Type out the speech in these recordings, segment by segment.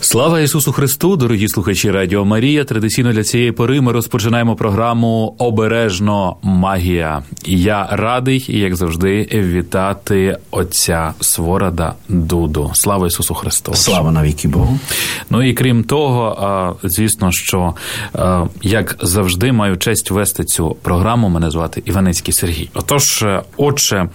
Слава Ісусу Христу, дорогі слухачі Радіо Марія. Традиційно для цієї пори ми розпочинаємо програму «Обережно магія». Я радий, як завжди, вітати отця Сворода Дуду. Слава Ісусу Христу. Слава навіки Богу. Ну і крім того, звісно, що, як завжди, маю честь вести цю програму. Мене звати Іваницький Сергій. Отож, отче,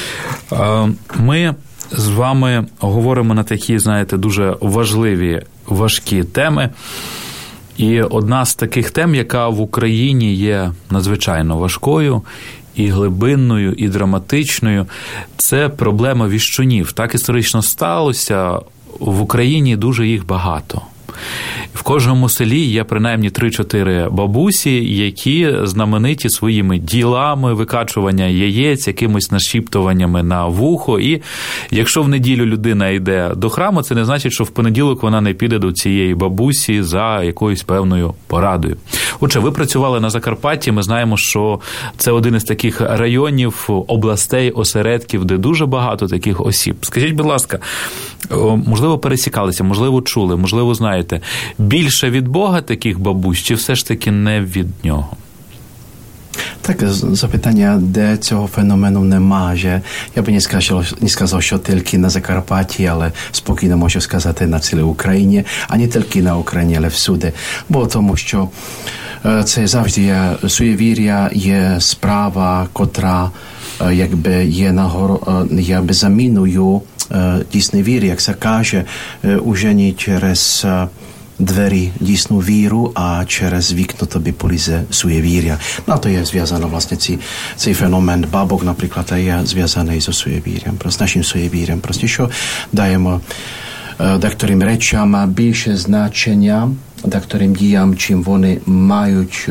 ми з вами говоримо на такі, знаєте, дуже важливі, важкі теми. І одна з таких тем, яка в Україні є надзвичайно важкою, і глибинною, і драматичною, це проблема віщунів. Так історично сталося, в Україні дуже їх багато. В кожному селі є принаймні 3-4 бабусі, які знамениті своїми ділами, викачування яєць, якимось нашіптуваннями на вухо. І якщо в неділю людина йде до храму, це не значить, що в понеділок вона не піде до цієї бабусі за якоюсь певною порадою. Отже, ви працювали на Закарпатті, ми знаємо, що це один із таких районів, областей, осередків, де дуже багато таких осіб. Скажіть, будь ласка, можливо, пересікалися, можливо, чули, можливо, знаєте, більше від Бога таких бабусь, чи все ж таки не від нього? Так, запитання, де цього феномену немає. Я би не сказав, що тільки на Закарпатті, але спокійно можу сказати на цілій Україні, а не тільки на Україні, але всюди. Бо тому, що це завжди є суєвір'я, є справа, котра є заміною дійсної віри, як це каже, уже не через двері дійсну віру, а через вікно тобі полізе суєвір'я. На то є зв'язано, власне, цей феномен бабок, наприклад, є зв'язаний з суєвір'ям, з нашим суєвір'ям. Просто що даємо декторим речам більше значення, декторим діям, чим вони мають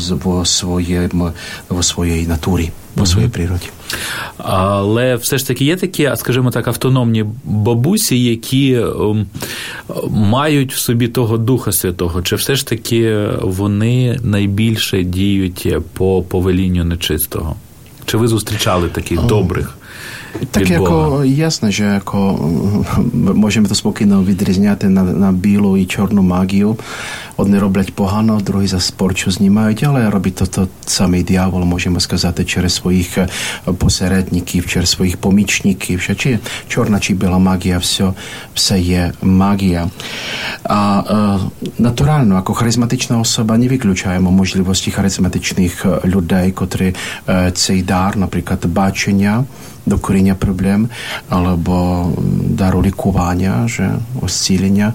в своїй натурі, в своїй природі. Але все ж таки є такі, скажімо так, автономні бабусі, які мають в собі того Духа Святого? Чи все ж таки вони найбільше діють по повелінню нечистого? Чи ви зустрічали таких добрих? Так, ясно, що можемо то спокійно відрізняти на білу і чорну магію. Одні роблять погано, другі за порчу знімають, але робить то самий диявол, можемо сказати, через своїх посередників, через своїх помічників. Чи чорна, чи біла магія, все є магія. А натурально, як харизматична особа, не виключаємо можливості харизматичних людей, котрі цей дар, наприклад, бачення, докоріння проблем, або дару лікування, зцілення,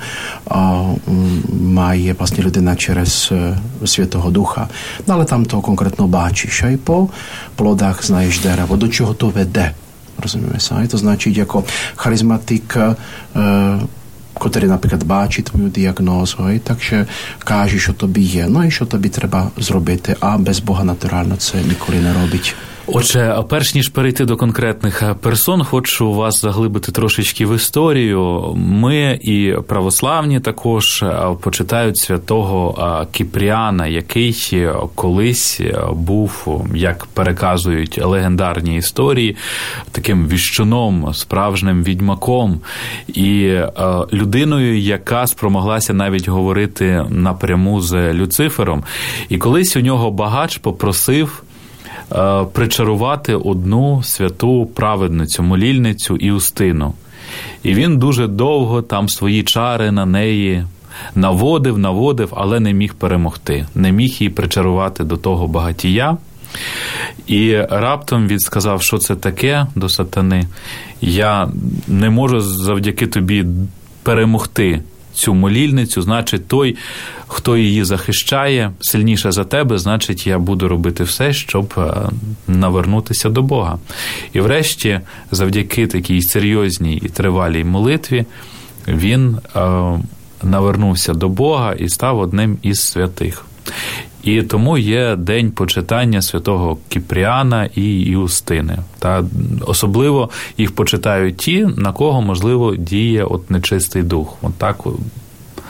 має власне людина через Святого Духа. Але там то конкретно бачиш, а й по плодах знаєш дерево, до чого то веде. Розумієш? І то значить, як харизматик, котрий, наприклад, бачить твою діагнозу, і так що каже, що тобі є, ну і що тобі треба зробити, а без Бога натурально це ніколи не робить. Отже, перш ніж перейти до конкретних персон, хочу вас заглибити трошечки в історію. Ми і православні також почитають святого Кіпріана, який колись був, як переказують легендарні історії, таким віщуном, справжнім відьмаком і людиною, яка спромоглася навіть говорити напряму з Люцифером. І колись у нього багач попросив причарувати одну святу праведницю, молільницю Іустину. І він дуже довго там свої чари на неї наводив, але не міг перемогти. Не міг її причарувати до того багатія. І раптом він сказав, що це таке до сатани. Я не можу завдяки тобі перемогти цю молільницю, значить, той, хто її захищає, сильніше за тебе, значить, я буду робити все, щоб навернутися до Бога. І врешті, завдяки такій серйозній і тривалій молитві, він навернувся до Бога і став одним із святих. І тому є день почитання святого Кіпріана і Іустини. Та особливо їх почитають ті, на кого, можливо, діє нечистий дух.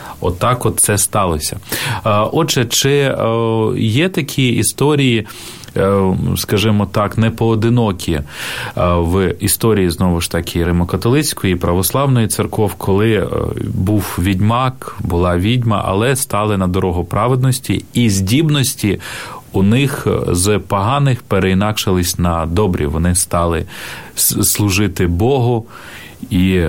Отак це сталося. Отже, чи є такі історії, скажімо так, не поодинокі в історії, знову ж таки, Римо-католицької і православної церков, коли був відьмак, була відьма, але стали на дорогу праведності, і здібності у них з поганих переінакшились на добрі. Вони стали служити Богу і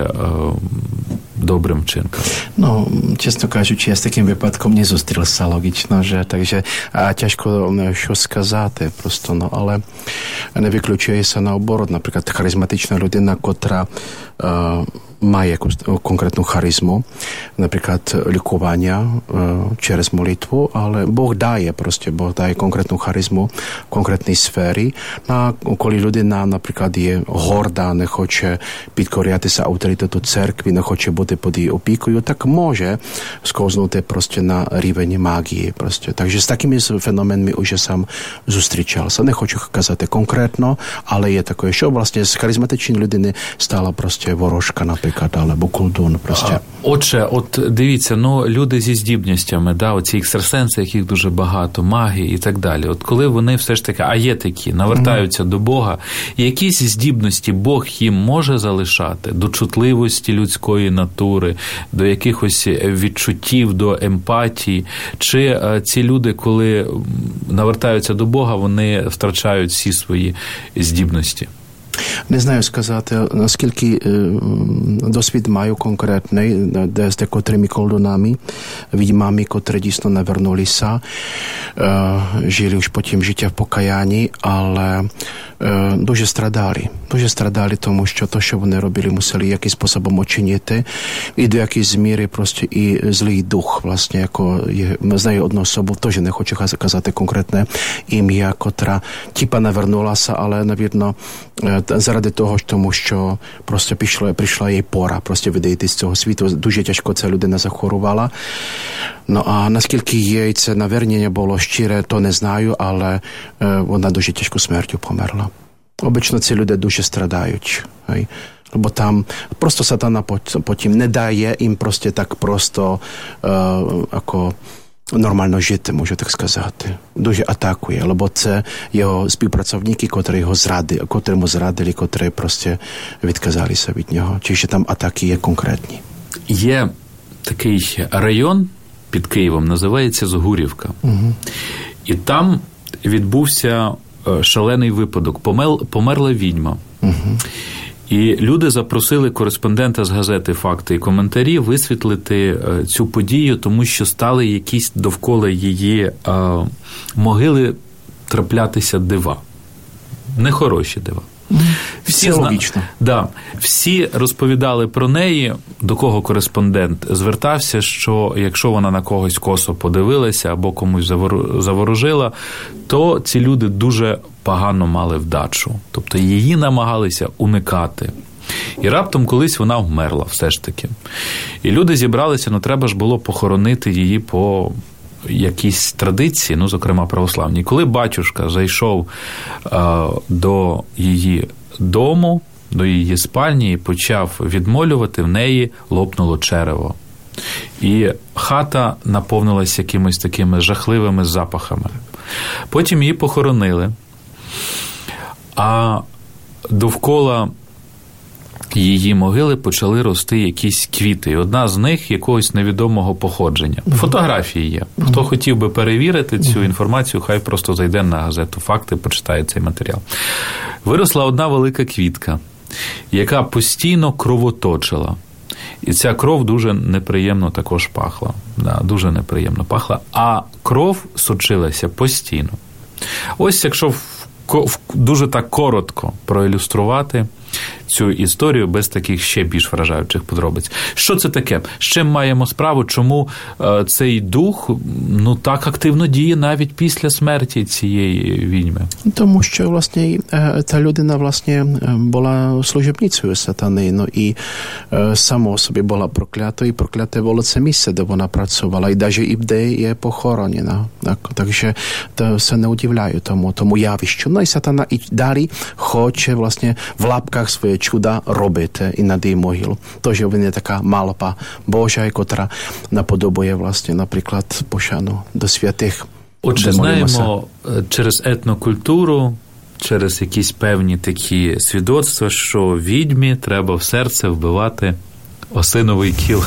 добрим вчинкам. No, чесно кажучи, я з таким випадком не зустрівся логічно, že, takže тяжко що сказати просто, no, але не виключується наоборот, наприклад, харизматична людина, котра має якусь конкретну харизму, наприклад, лікування через молитву, але Бог дає конкретну харизму в конкретній сфері. Коли людина, наприклад, є горда, не хоче підкорятися авторитету церкви, не хоче бути під її опікою, так може сковзнути просто на рівень магії. Takže з такими феноменами вже сам зустрічався. Не хочу казати конкретно, але є таке, що власне з харизматичної людини стала просто ворожка, наприклад, або колдун. Отже, от дивіться, люди зі здібностями, оці екстрасенси, яких дуже багато, маги і так далі. От коли вони все ж таки, а є такі, навертаються до Бога, якісь здібності Бог їм може залишати до чутливості людської натури, до якихось відчуттів, до емпатії, чи ці люди, коли навертаються до Бога, вони втрачають всі свої здібності? Не знаю сказати, наскільки досвід маю конкретний, де з декотрими колдунами, відьмами, котрі дійсно навернулися, жили už потім життя в покаянні, але дуже страдали, тому що то, що вони робили, мусили якимось способом очинити, і до якоїсь міри просто і злий дух, власне, яко знаю одну особу, теж не хочу казати конкретне ім'я, котра типа навернулася, але, навірно, заради того, тому що просто прийшла їй пора просто відійти з цього світу. Дуже тяжко ця людина захворувала. Ну, а наскільки їй це навернення було щире, то не знаю, але вона дуже тяжко смертю померла. Обично ці люди дуже страдають. Бо там просто сатана потім не дає їм просто так просто нормально жити, можу так сказати. Дуже атакує, бо це його співпрацівники, котрому зрадили, котрі просто відказалися від нього. Чи ще там атаки є конкретні? Є такий район під Києвом, називається Згурівка. Угу. І там відбувся шалений випадок. Померла відьма. Угу. І люди запросили кореспондента з газети «Факти і коментарі» висвітлити цю подію, тому що стали якісь довкола її могили траплятися дива. Нехороші дива. Всі логічно. Всі розповідали про неї, до кого кореспондент звертався, що якщо вона на когось косо подивилася або комусь заворожила, то ці люди дуже погано мали вдачу. Тобто її намагалися уникати. І раптом колись вона вмерла все ж таки. І люди зібралися, треба ж було похоронити її по якісь традиції, зокрема православні. Коли батюшка зайшов до її дому, до її спальні і почав відмолювати, в неї лопнуло черево. І хата наповнилася якимись такими жахливими запахами. Потім її похоронили, а довкола її могили почали рости якісь квіти. І одна з них якогось невідомого походження. Фотографії є. Хто хотів би перевірити цю інформацію, хай просто зайде на газету «Факти», почитає цей матеріал. Виросла одна велика квітка, яка постійно кровоточила. І ця кров дуже неприємно також пахла. Дуже неприємно пахла. А кров сочилася постійно. Ось якщо дуже так коротко проілюструвати цю історію без таких ще більш вражаючих подробиць. Що це таке? З чим маємо справу? Чому цей дух так активно діє навіть після смерті цієї відьми? Тому що, власне, та людина, власне, була служебницею сатани, і само собі була проклята, і прокляте було це місце, де вона працювала, і навіть і де є похоронена. Takže to se neudivляю tomu явищу. І сатана і далі хоче, власне, в лапках своє чуда робити і над її могилу. Тож він є така малпа Божа, котра наподобує, власне, наприклад, пошану до святих Отже, знаємо через етнокультуру, через якісь певні такі свідоцтва, що відьмі треба в серце вбивати осиновий кіл.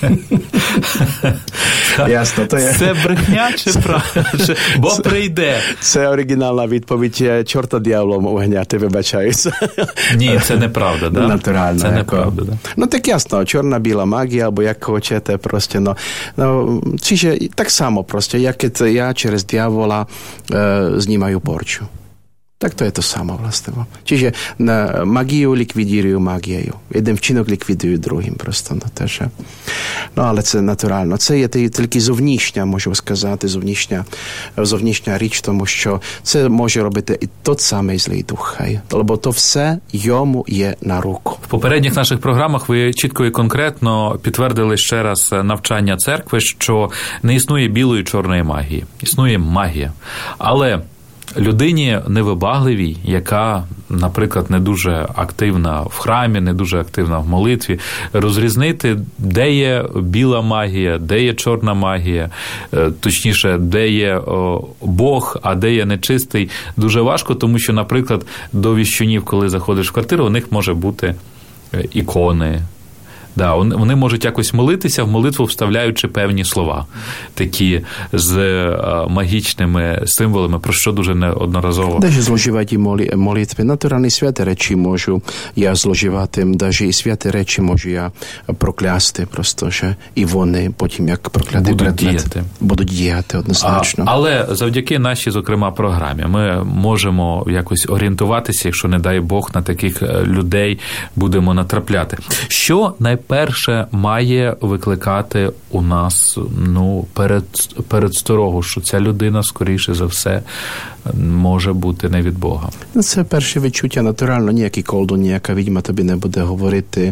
Ясно, то є. Це брехня чи правда? Бо прийде. Це оригінальна відповідь чорта дьяволом уганяти, вибачаюся. Ні, це неправда, да? Натурально. Це неправда, да. Ну, так ясно, чорна-біла магія, або як хочете, просто, čiže так само, просто, як я через дьявола знімаю порчу. Tak to je to samo vlastne. Čiže магію ліквідують магією. Один вчинок ліквідує другим просто. Ну, але це натурально. Це є тільки зовнішня, можу сказати, зовнішня річ, тому що це може робити і той самий злий дух. Бо то все йому є на руку. В попередніх наших програмах ви чітко і конкретно підтвердили ще раз навчання церкви, що не існує білої і чорної магії. Існує магія. Але людині невибагливій, яка, наприклад, не дуже активна в храмі, не дуже активна в молитві, розрізнити, де є біла магія, де є чорна магія, точніше, де є Бог, а де є нечистий, дуже важко, тому що, наприклад, до віщунів, коли заходиш в квартиру, у них може бути ікони. Да, вони можуть якось молитися, в молитву вставляючи певні слова, такі з магічними символами, про що дуже неодноразово. Даже зловживати молитви. Натуральні святі речі можу я зловживати, даже і святі речі можу я проклясти, просто що і вони потім як прокляти будуть діяти однозначно. Але завдяки нашій, зокрема, програмі ми можемо якось орієнтуватися, якщо, не дай Бог, на таких людей будемо натрапляти. Що найперше має викликати у нас передсторогу, що ця людина, скоріше за все, може бути не від Бога? Це перше відчуття натурально. Ніякий колдун, ніяка відьма тобі не буде говорити,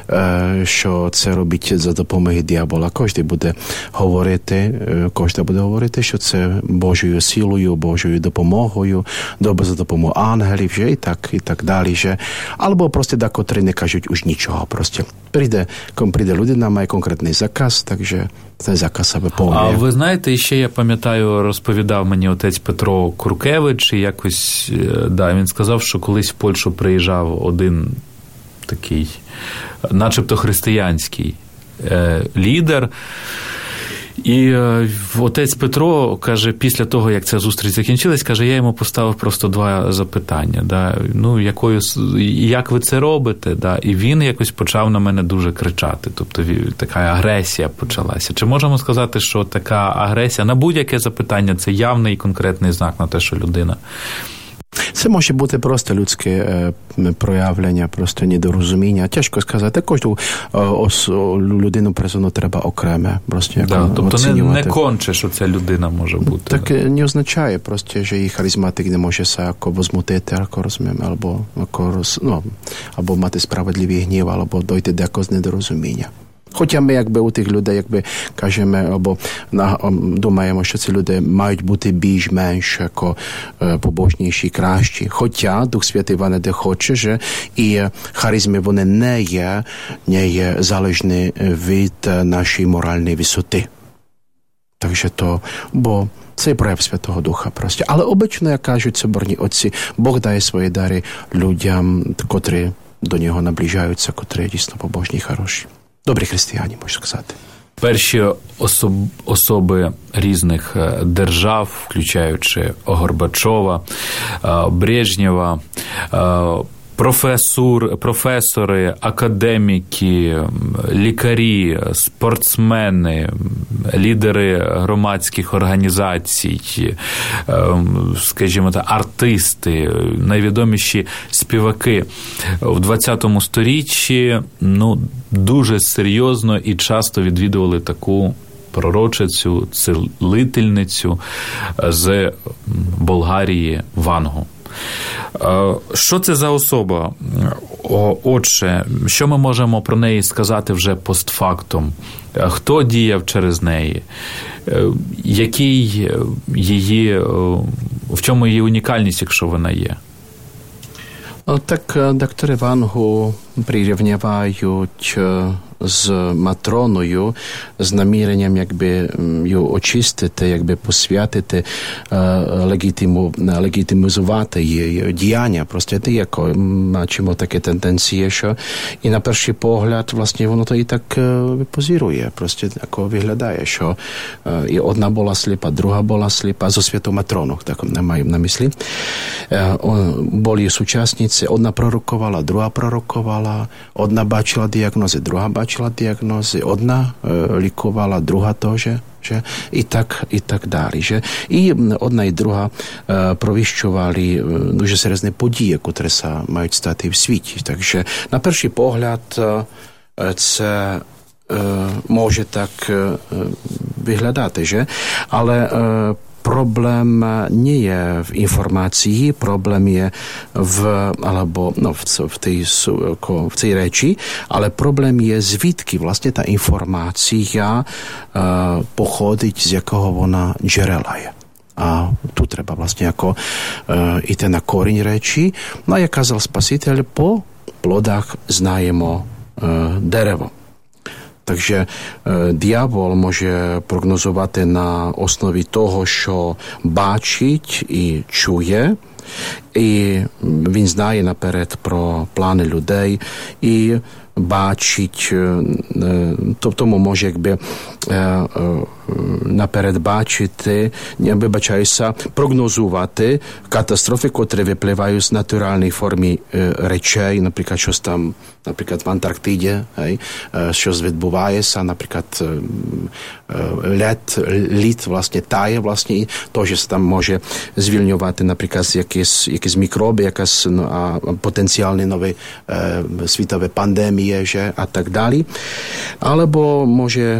що це робить за допомогою диявола. Кожен буде говорити, що це Божою силою, Божою допомогою, за допомогою ангелів, вже і так далі. Вже. Або просто котрі не кажуть уж нічого. Просто прийде людина, має конкретний заказ, takže цей заказ себе повнює. А ви знаєте, ще я пам'ятаю, розповідав мені отець Петро Куркевич, і якось, він сказав, що колись в Польщу приїжджав один такий, начебто християнський лідер, і отець Петро каже, після того, як ця зустріч закінчилась, каже, я йому поставив просто 2 запитання. Да? Як ви це робите? Да? І він якось почав на мене дуже кричати. Тобто така агресія почалася. Чи можемо сказати, що така агресія на будь-яке запитання – це явний і конкретний знак на те, що людина... Це може бути просто людське проявлення, просто недорозуміння. Тяжко сказати. Кожну людину персону треба окреме. Тобто не конче, що ця людина може бути. Так не означає просто, що її харизматик не може себе возмутити, або мати справедливий гнів, або дойти до якогось недорозуміння. Хоча ми у тих людей, кажемо, або думаємо, що ці люди мають бути більш-менш побожніші, кращі. Хоча Дух Святий не хоче, що і харизми вони не є залежні від нашої моральної висоти. Takže бо це прояв Святого Духа просто. Але обично, як кажуть соборні отці, Бог дає свої дари людям, котрі до нього наближаються, котрі дійсно побожні і хороші. Добрі християни, можна сказати. Перші особи різних держав, включаючи Горбачова, Брежнєва, професори, академіки, лікарі, спортсмени, лідери громадських організацій, скажімо так, артисти, найвідоміші співаки в 20 сторіччі, дуже серйозно і часто відвідували таку пророчицю, цілительницю з Болгарії Вангу. Що це за особа? Отже, що ми можемо про неї сказати вже постфактум? Хто діяв через неї? В чому її унікальність, якщо вона є? Так доктори Вангу прирівнюють з Матроною з наміренням якби її очистити, якби посвятити, легітимізувати її діяння. Просто ти як бачимо такі тенденції, що і на перший погляд власне воно то і так позирує. Просто як виглядає, що і одна була сліпа, друга була сліпа, зо святу Матрону, так не маю на мислі. Були сучасниці, одна пророкувала, друга пророкувала, одна бачила діагнози, друга бачила діагнози, одна лікувала, друга теж, že? I tak dále. Že? I одна і друга провіщували дуже серйозні події, які мають стати в світі. Takže на перший погляд це може так виглядати, že? Але problem nie je v informacii, problém je v tej reči, ale problém je звідки власне та інформація походить, з якого вона джерела є. А тут треба власне jako йти на корінь речі. Ну, як казав Спаситель, по плодах знаємо дерево. Takže diabol може прогнозувати на основі того, що бачить і чує, і він знає наперед про плани людей, і бачить, тому може якби наперед бачити, вибачаюся, прогнозувати катастрофи, котрі випливають з натуральної форми речей, наприклад, щось там, наприклад, в Антарктиді, щось відбувається, наприклад, лід, власне, тає, власне, і теж там може звільнювати, наприклад, якісь мікроби, якась потенціальні нові світові пандемії, a tak dále. Alebo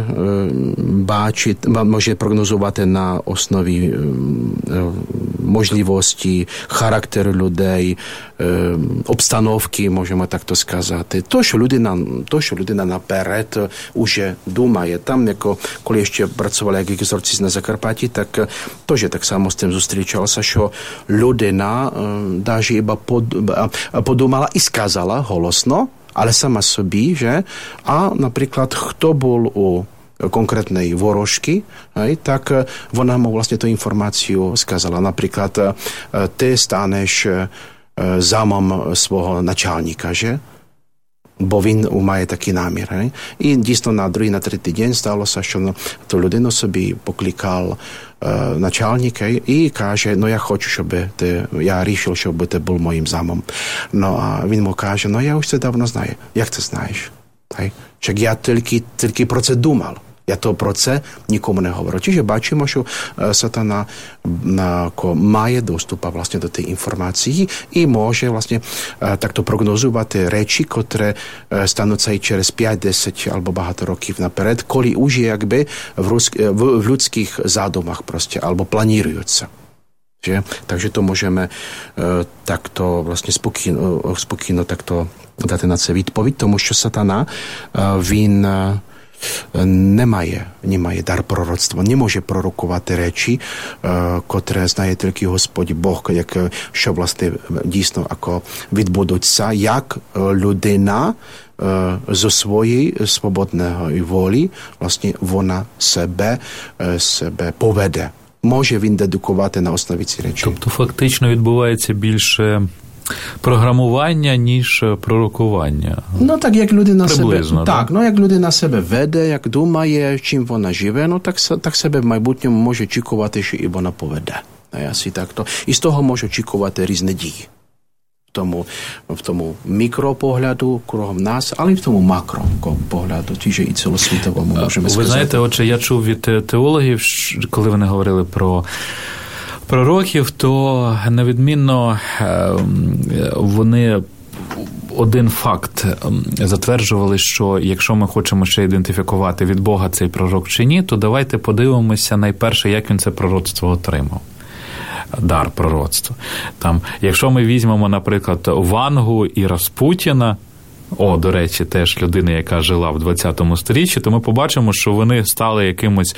môže prognozovať na osnovi možlivosti, charakteru ľudí, obstanovky, môžeme takto сказати. То, що людина наперед уже думає. Там, коли ще працювали як екзорцист на Закарпатті, так теж так само з тим зустрічалася, що людина навіть іба подумала і сказала голосно, ale sama собі, že? A napríklad, kto bol u konkrétnej ворожки, tak вона mu vlastne tú informáciu skázala. Napríklad, ty staneš zamom svого начальника, že? Бо він має такий намір. Не? І дійсно на другий, на третій день сталося, що ту людину собі покликав начальник і каже, я хочу, щоб я вирішив, щоб ти був моїм замом. А він йому каже, я вже це давно знаю. Як ти знаєш? Чак я тільки про це думав. Я то про це нікому не говорю. Čiže бачимо, що сатана має доступ власне до тієї інформації і може власне такто прогнозувати речі, котрі стануться і через 5-10 або багато років наперед, коли уже якби в людських задумах просто або плануються. Takže to môžeme takto vlastne spokojno takto dať na це відповідь, тому що сатана він немає дар пророцтва, не може пророкувати речі, котре знає тільки Господь Бог, що власне дійсно відбудуться, як людина зо своєї свободної волі власне вона себе поведе. Може він дедукувати на основі ці речі. Тобто фактично відбувається більше програмування, ніж пророкування. Так, як людина приблизно, себе, як людина себе веде, як думає, чим вона живе, так себе в майбутньому може очікувати, що і вона поведе. І з того може очікувати різні дії. В тому мікропогляду кругом нас, але й в тому макропогляду, ті і цілосвітовому можемо сказати. Ви знаєте, отже, я чув від теологів, коли вони говорили про пророків, то невідмінно вони один факт затверджували, що якщо ми хочемо ще ідентифікувати від Бога цей пророк чи ні, то давайте подивимося найперше, як він це пророцтво отримав. Дар пророцтва. Якщо ми візьмемо, наприклад, Вангу і Распутіна, до речі, теж людина, яка жила в 20 сторіччі, то ми побачимо, що вони стали якимось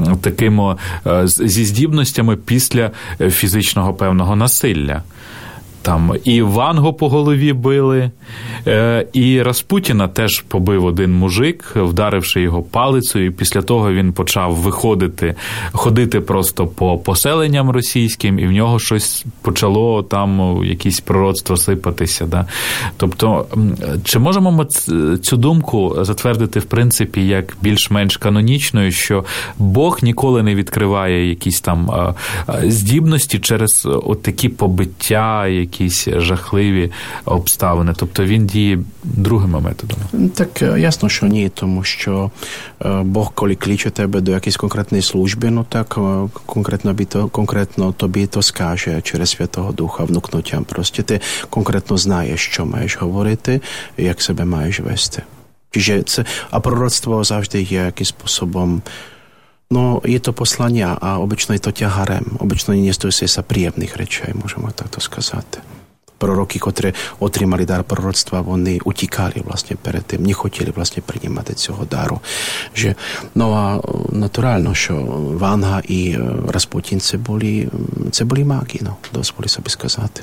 таким зі здібностями після фізичного певного насилля. там і Вангу по голові били, і Распутіна теж побив один мужик, вдаривши його палицею, і після того він почав ходити просто по поселенням російським, і в нього щось почало там якісь пророцтво сипатися. Да? Тобто, чи можемо ми цю думку затвердити, в принципі, як більш-менш канонічною, що Бог ніколи не відкриває якісь там здібності через от такі побиття, якісь жахливі обставини. Тобто він діє другими методами. Так ясно, що ні, тому що Бог, коли кличе тебе до якоїсь конкретної служби, ну так конкретно тобі то скаже через Святого Духа внукнуттям. Просто ти конкретно знаєш, що маєш говорити, як себе маєш вести. А пророцтво завжди є якимось способом. No, je to poslania a obyčno je to ťaharem. Obyčno nie stojí sa príjemných rečej, môžeme takto skazať. Proroky, ktoré otримали дар proroctva, oni utíkali vlastne pred tým, nechotili vlastne prijímať цього дару. No a naturálno, що Ванга і Распутін це були маги, дозволі собі сказати.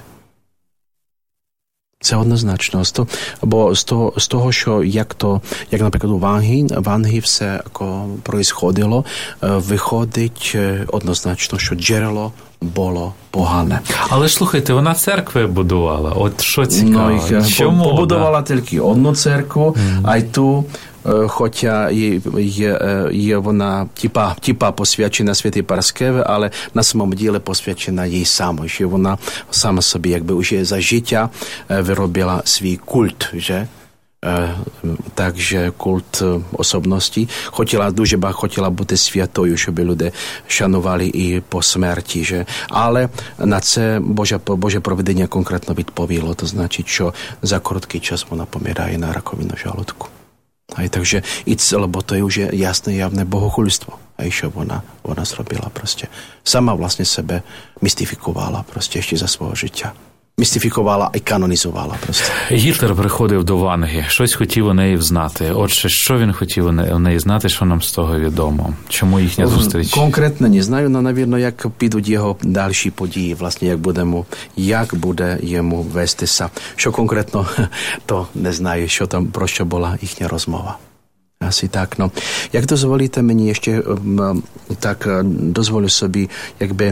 Це однозначно. Бо з того, що як наприклад, у Ванги все происходило, виходить однозначно, що джерело було погане. Але ж, слухайте, вона церкви будувала. От що цікаво. Чому? Побудувала тільки одну церкву, а й ту, хоча є вона типа посвячена Святій Параскеві, але на самому ділі посвячена їй самій, що вона сама собі якби уже за життя виробила свій культ, že? Takže kult osobnosti. Хотіла бути святою, щоб люди шанували і по смерті. Že? Але на це Боже провидіння конкретно відповіло. То значить, що за короткий час вона помирає на раковину žalúdku. Takže lebo to je už jasné, javné bohохульство. A що вона зробила prostě. Сама власне себе містифікувала prostě ще за свого життя. Містифікувала і канонізувала просто. Гітлер приходив до Ванги, щось хотів у неї взнати. Отже, що він хотів у неї знати, що нам з того відомо? Чому їхня зустріч? Конкретно не знаю, але, навірно, як підуть його далі події, власне, як буде йому вестися. Що конкретно, то не знаю, що там, про що була їхня розмова. Asi tak, no. Jak dozvolíte mені ще, так дозволю собі, якби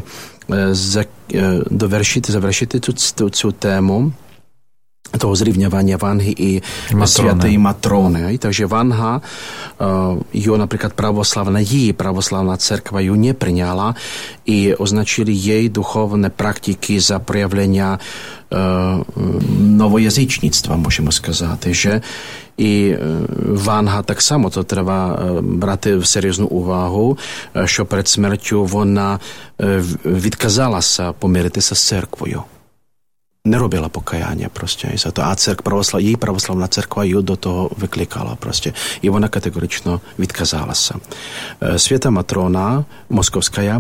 завершити цю тему того зрівнювання Ванги і Святої Матрони. Takže Ванга, наприклад, її православна церква її не прийняла і означили їй духовні практики за проявлення новоязичництва, можемо сказати, že і Ванга так само то треба брати в серйозну увагу, що перед смертю вона відказалася помиритися з церквою. Не робила покаяння просто за то, а її православна церква її до того викликала просто. І вона категорично відказалася. Свята Матрона Московська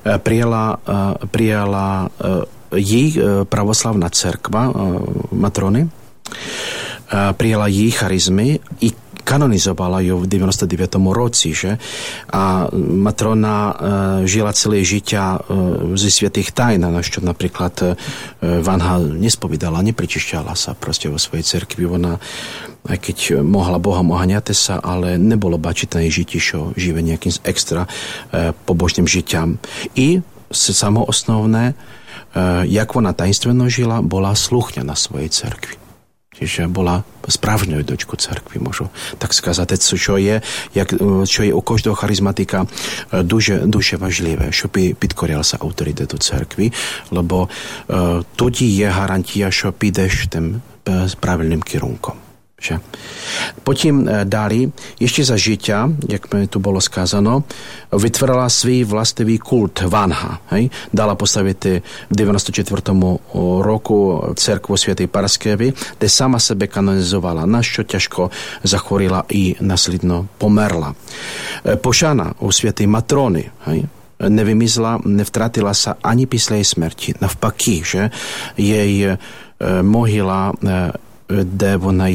прияла їй православна церква Матрони, prijala jej charizmy i kanonizovala ju v 99. roці, že? A Matrona žila celé žitia ze svätých tajn, na čo napríklad Vanga nespovídala, nepričišťala sa proste vo svojej cerkvi. Ona, aj keď mohla Bohom oháňať sa, ale nebolo bačiť na jej žití, čo žive nejakým extra pobožným žitiam. I samoosnovné, jak ona tajemstveno žila, bola sluchňa na svojej cerkvi. Čiže bola spravňou dočku cerkvi, môžu tak сказати, čo je u každého charizmatika дуже важливе, щоб підкорявся авторитету церкви, лебо тоді є гарантія, що підеш тим правильним керунком. Že? Потім далі, ще за життя, як мені tu було сказано, витворила свій властивий культ Ванга. Дала поставити в 94-му року церкву Святої Параскеви, де сама себе канонізувала, на що тяжко захворіла і наслідно померла. Пошана у Святої Матрони не вимізла, не втратилася ані після її смерті. Навпаки, že jej могила де вона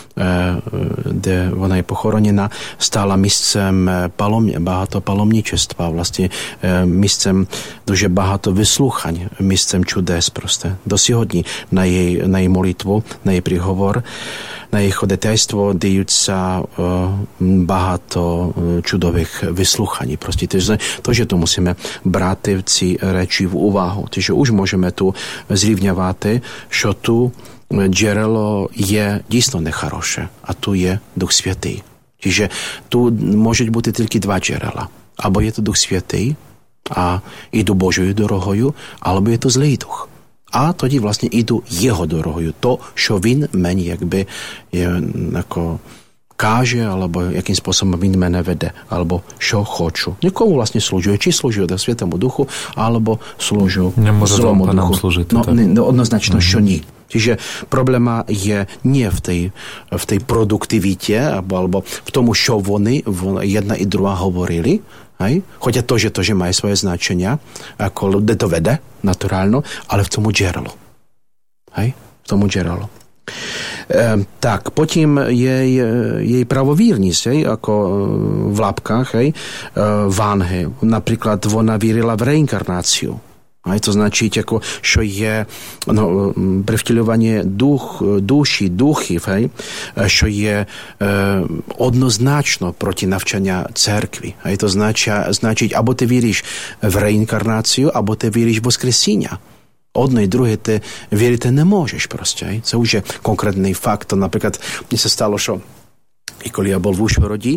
є похоронена, стала місцем багато паломничества, власне, місцем дуже багато вислухань, місцем чудес просто. До сьогодні на її молитву, на її приговор, на її ходатайство даються багато чудових вислухань. Тож то мусимо брати ці речі в увагу. Тож už можемо tu zrівнювати, що tu джерело є дійсно нехороше, а tu є Дух Святий. Čiže tu можуть бути тільки два джерела. Або є то Дух Святий, а іду Божою дорогою, або є то злий дух. А тоді, власне, іду його дорогою. То, що він мені, якби, каже, або яким способом він мене веде, або що хочу. Нікому, власне, служу. Чи служу до Святому Духу, або служу злому духу. Служити, однозначно, що ні. Čiže problema je nie v tej produktivite alebo v tomu, čo oni jedna i druhá hovorili, hej? Chodia to, že majú svoje značenia, ako ľudia to vede, naturálno, ale v tomu džeralo. Hej? V tomu džeralo. Tak, potom jej pravovírnosť, ako v lapkách, Vanhe, napríklad ona vírila v reinkarnáciu. To značí, що є привтілювання душі, духів, що є однозначно проти навчання церкви. То значить, або ти віриш в реінкарнацію, або ти віриш в воскресіння. Одно і друге ти вірити не можеш просто. Це вже конкретний факт. Наприклад, мені се стало, що і коли я був в Ужгороді,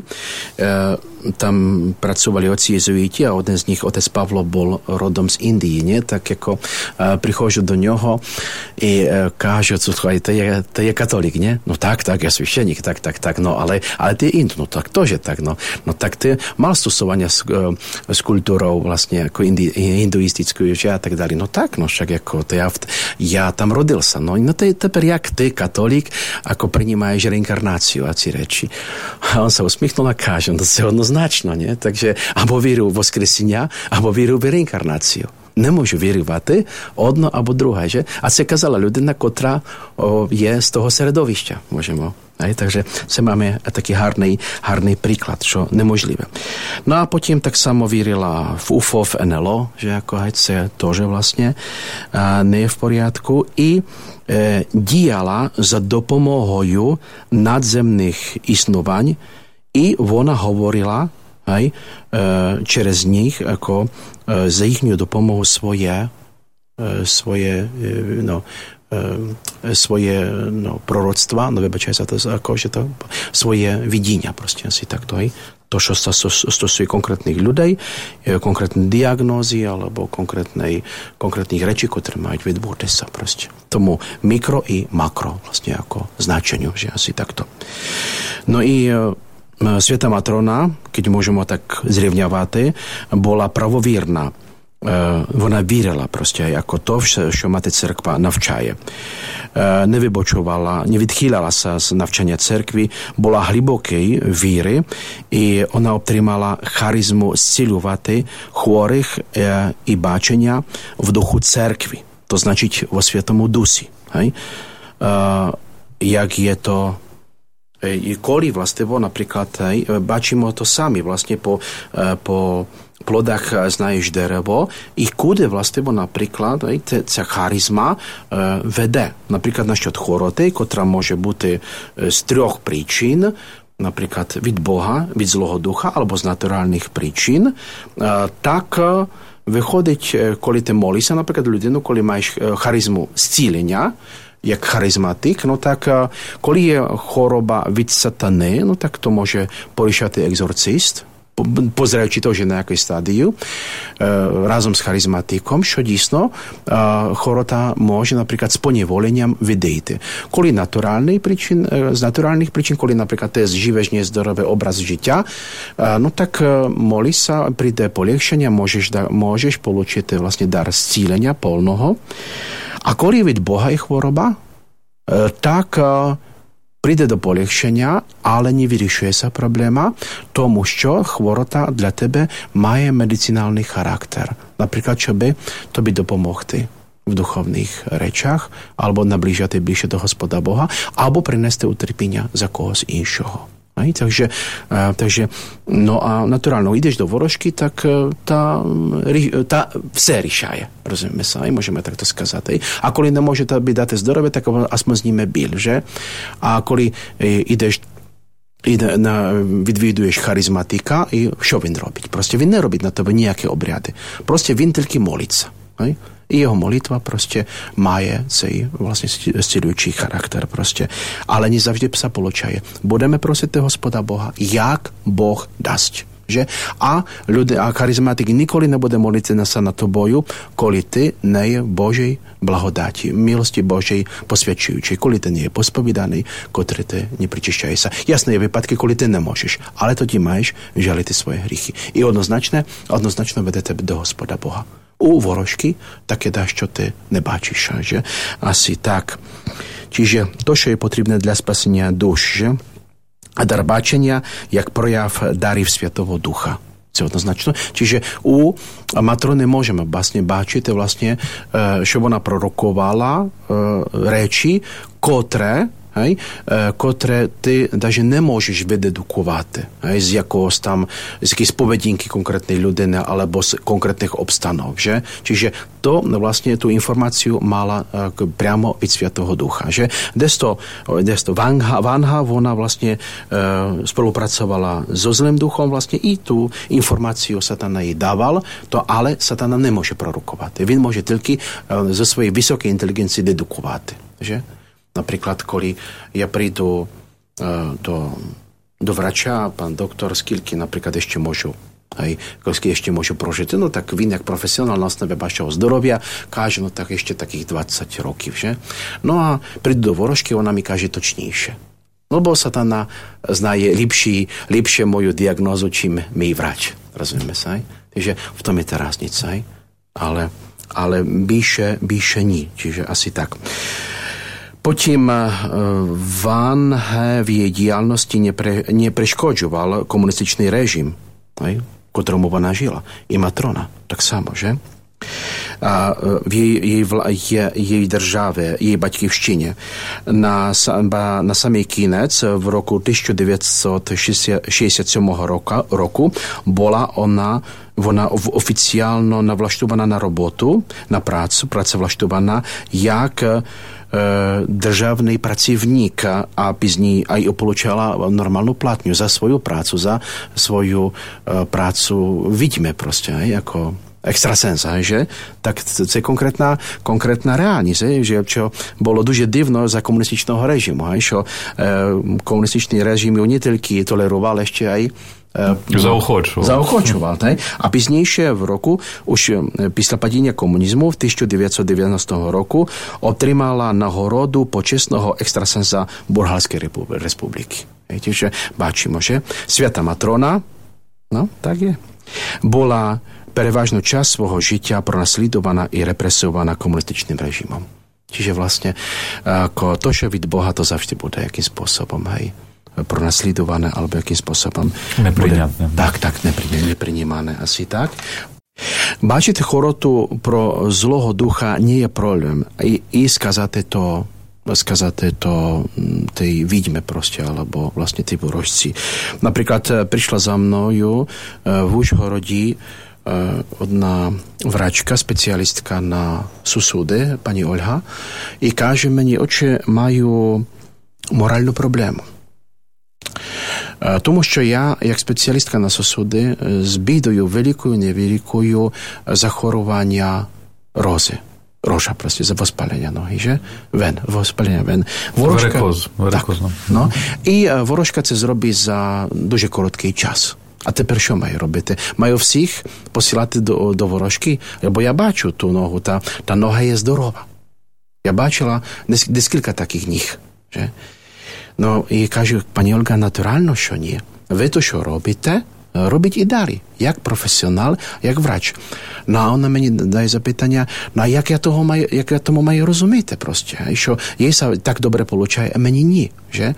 там працювали отці єзуїті, а один з них, отець Павло, був родом з Індії, не? Так як приходжу до нього і кажу, слухай, ти є католік, не? Ну так, я священник, так, ну, але ти інду, ну так, теж так, ну так ти мав стосування з культурою, власне, індуїстичною, і так далі. Ну так, ну, що я там родився, ну тепер як ти, католік, ако приймаєш реінкарнацію, а ці речі. А він се усміхнув і каже, ну це однозначно, не? Takže або вірю в воскресіння, або вірю в реінкарнацію. Не можу вірувати одно або друге, же? А це казала людина, котра є з того середовища, можемо. Takže це маємо такий гарний приклад, що неможливе. Ну, а потім так само вірила в УФО, в НЛО, že це теж, власне, не є в порядку. І діяла за допомогою надземних існувань, і вона говорила через них, ako za їхню допомогу своє пророцтва, вибачаю за те, своє видіння, просто asi takto, to, що стосує конкретних людей, конкретної діагнози, або конкретних речей, котрі мають відбутися, просто. Тому мікро і макро, власне, jako значенню, že asi takto. No i Свята Матрона, keď môžeme tak zrівнювати, була правовірна. Вона вірила просто, як то, що мати церква навчає. Не вибочувала, не відхилялася з навчання церкви, була глибокої віри, і вона отримала харизму зцілювати хворих і бачення в духу церкви, то значить во Святому Дусі. Як є то i koli vlastivo, napríklad, bačimo to sami, vlastne po plodách znaješ derevo i kude vlastivo, napríklad, ця charizma vede. Napríklad насчет choroty, котра може бути з 3 príčin, napríklad від Boha, від злого духа, alebo z naturálnych príčin, tak виходить, коли ти молишся, наприклад, людину, коли маєш charizmu zcілення, як харизматик, ну так, коли є хвороба від сатани, ну так то може порішати екзорцист, позираючи теж на якусь стадію, разом з харизматиком, що дійсно хвороба може, наприклад, з поневоленням відійти. Коли з натуральних причин, коли, наприклад, ти живеш нездоровий образ життя, ну так молися, прийде полегшення, можеш отримати, власне, дар зцілення повного. A коли від Бога є хвороба, так прийде до полегшення, але не вирішується проблема, тому що хвороба для тебе має медицинальний характер. Наприклад, щоб тобі допомогти. v duchovných rečах, alebo nablížate bližšie do Hospoda Boha, alebo prineste utrpenia za kohoś іншого. Takže, no a naturálno, ideš do Vorožky, tak tá все рішає, розуміємо sa, môžeme takto сказати. A коли не може тобі дати здоров'я, так aspoň зніме біль, že? A коли ідеш відвідуєш харизматика, і що він робить? Просто він не робить на тебе ніякі обряди. Просто він тільки молиться. І його молитва просто має цей власне зцілюючий характер. Просто. Але не завжди все получає. Будемо просити Господа Бога, як Бог дасть. Že? A charizmatik nikoli nebude modliť sa nad тобою, коли ти не є в Божій благодаті, милості Божій посвячуючій, коли ти не є посповіданий, котрий ти не причищаєшся. Ясно, є випадки, коли ти не можеш, але тоді маєш жаліти свої гріхи. І однозначно веде тебе до Господа Бога. У Ворожки таке да, що ти не бачиш. Že? Asi так. Čiže to, що є потрібне для спасення душ, že? A dar báčenia, jak projav darів Святого Духа. Це однозначно. Čiže у Матрони можемо власне бачити, власне, що вона пророкувала речі, котре ти навіть не можеш видедукувати з якогось там, з якоїсь поведінки конкретної людини або з конкретних обстанов. Že? Čiže to власне ту інформацію мала прямо від Святого Духа. Že? Десто Ванга, вона власне співпрацювала зо злим духом власне і ту інформацію Сатана їй давав, то але Сатана не може пророкувати. Він може тільки зі своєї високої інтелігенції дедукувати. Že? Napríklad, коли я прийду до врача, пан доктор, скільки, наприклад, ще можу, скільки ще можу прожити, ну так він як професіонал на основі вашого здоров'я каже, ну так ще таких 20 років. Že? Ну а прийду до Ворожки, вона мені каже точніше. Ну, бо Сатана знає ліпше мою діагнозу, чим мій врач. Розумієте? Takže в тому є та різниця. Але більше ні. Čiže asi tak. Потім Ванге в її діяльності не перешкоджував комуністичний режим, в котрому вона жила. І Матрона так само, že? В її державі, її батьківщині. На самий кінець, в року 1967 року, була вона офіційно навлаштована на роботу, на працю, працевлаштована як державний працівник, а пізніше й отримала нормальну платню за свою працю відьми просто, jako екстрасенса, že? Tak це конкретна реальність, що було дуже дивно за комуністичного режиму, що комуністичний режим не тільки толерував, ще й заохочував. А пізніше в року, після падіння комунізму, в 1990 року, отримала нагороду почесного екстрасенса Бурганської республіки. Čiže бачимо, že Свята Матрона, no, tak je, була переважну час свого життя пронаслідувана і репресована комуністичним режимом. Čiže vlastne to, що від Бога, to завжди буде яким способом, пронаслідуване, або яким способом неприйнятне. Так, неприймане, asi так. Бачити хороту про злого духа не є проблем. І сказати то tej відьми просто, або власне тій ворожці. Наприклад, прийшла за мною в Ужгороді одна врачка, спеціалістка на сусуди, пані Ольга, і каже мені, отче, маю моральну проблему. Тому що я, як спеціалістка на сусуди, з бідою великою, невеликою захворювання рози. Roža proste, za vospalenia nohy, že? Vospalenia ven. Varikoz. No. І ворожка це зробить за дуже короткий час. А тепер що маю робити? Маю всіх посилати до ворожки? Бо я бачу ту ногу, та нога є здорова. Я бачила декілька таких ніг. Že? Ну, і кажу, пані Ольга, натурально, що ні. Ви то що робите? робіть і далі, як професіонал, як врач. Ну, а вона мені дає запитання, як я тому маю розуміти просто, що їй так добре получає, а мені ні. Že?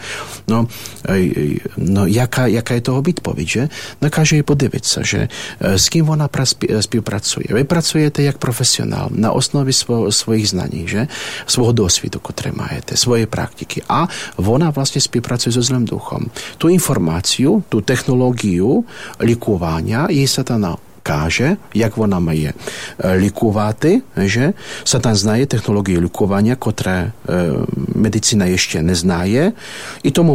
No, jaká je toho відповідь? Že? No, каже їй подивитися, že з ким вона співпрацює. Ви працюєте як професіонал на основі своїх знань, že? Свого досвіду, котрий маєте, своєї практики. А вона, власне, співпрацює з Злим Духом. Ту інформацію, ту технологію лікування їй Сатана каже, як вона має лікувати, že Satan знає технологію лікування, котре медицина ще не знає, і тому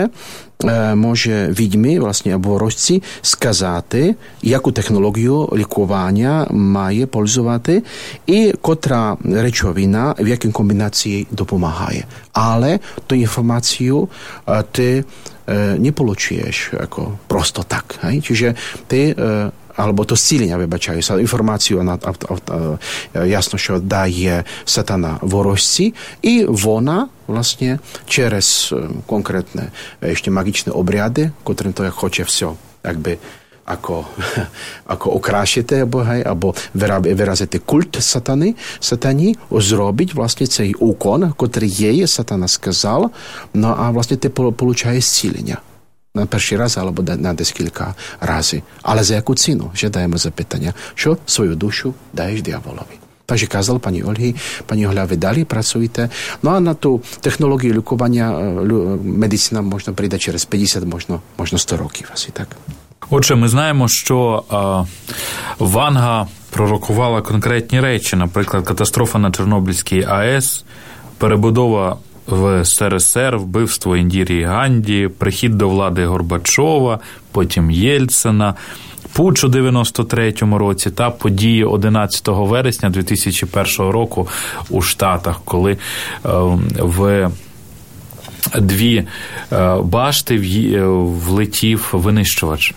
може відьми, власне, або ворожці сказати, яку технологію лікування має пользувати і котра речовина, в якій комбінації допомагає. Але ту інформацію ти не получуєш просто так. Čiže ти alebo to zcílenia, vybачаю sa, informáciu jasno, що дає Сатана ворожці, і вона, власне, через конкретне ще магічні обряди, котрим то хоче все, якби, ako окрашити, або виразити культ сатані, зробить, власне, цей укон, котрий їй Сатана сказав, ну, а, власне, ти получаєш зцілення. На перший раз, або на декілька разів. Але за яку ціну? Вже даємо запитання, що свою душу даєш дияволові. Takže kázal paní Olha, vy dali pracujete. No a na tu technologii лікування медицина можна прийде через 50, можна 100 років. Asi так. Отже, ми знаємо, що Ванга пророкувала конкретні речі, наприклад, катастрофа на Чорнобильській АЕС, перебудова в СРСР, вбивство Індіри Ганді, прихід до влади Горбачова, потім Єльцина, путч у 93-му році та події 11 вересня 2001 року у Штатах, коли в дві башти влетів винищувач.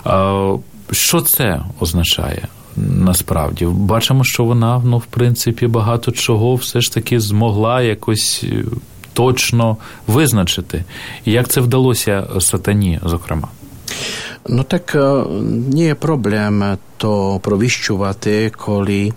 Що це означає? Насправді, бачимо, що вона, в принципі, багато чого все ж таки змогла якось точно визначити. І як це вдалося Сатані, зокрема? No tak nie je problém to provyšťувати, коли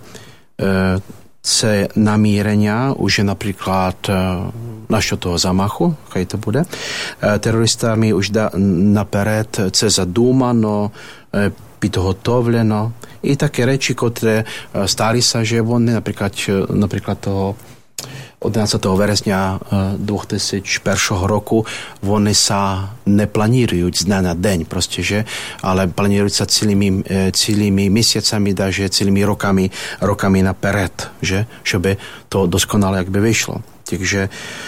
це намірення уже, наприклад, нащо того замаху, хай то буде, терористами уже наперед це задумано, підготовлено. І такі речі, котрі сталися, що вони, наприклад, того 11 вересня 2001 року вони не планують з дня на день, просто, але плануються цілими місяцями, навіть цілими роками наперед, щоб то досконало якби вийшло. Takže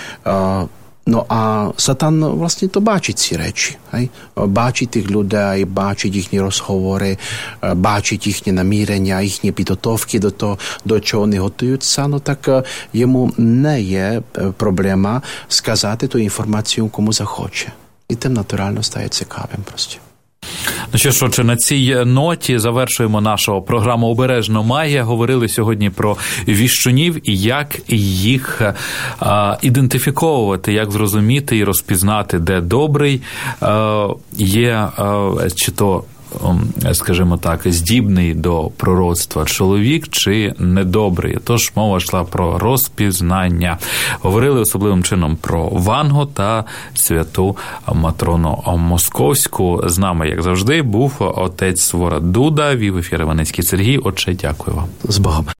no a Satan vlastně to báčí ці речі. Báčí tých людей, báčí їхні розговори, báčí їхні намірення, їхні підготовки до чого вони готуються. Ну так йому не є проблема сказати ту інформацію, кому захоче. І тим натурально стає цікавим просто. Ну що ж, отже, на цій ноті завершуємо нашу програму «Обережно магія». Говорили сьогодні про віщунів і як їх ідентифіковувати, як зрозуміти і розпізнати, де добрий є, чи то, скажімо так, здібний до пророцтва чоловік чи недобрий. Тож мова йшла про розпізнання. Говорили особливим чином про Вангу та святу Матрону Московську. З нами, як завжди, був отець Сворат Дуда, вів ефір Іваницький Сергій. Отче, дякую вам. З Богом.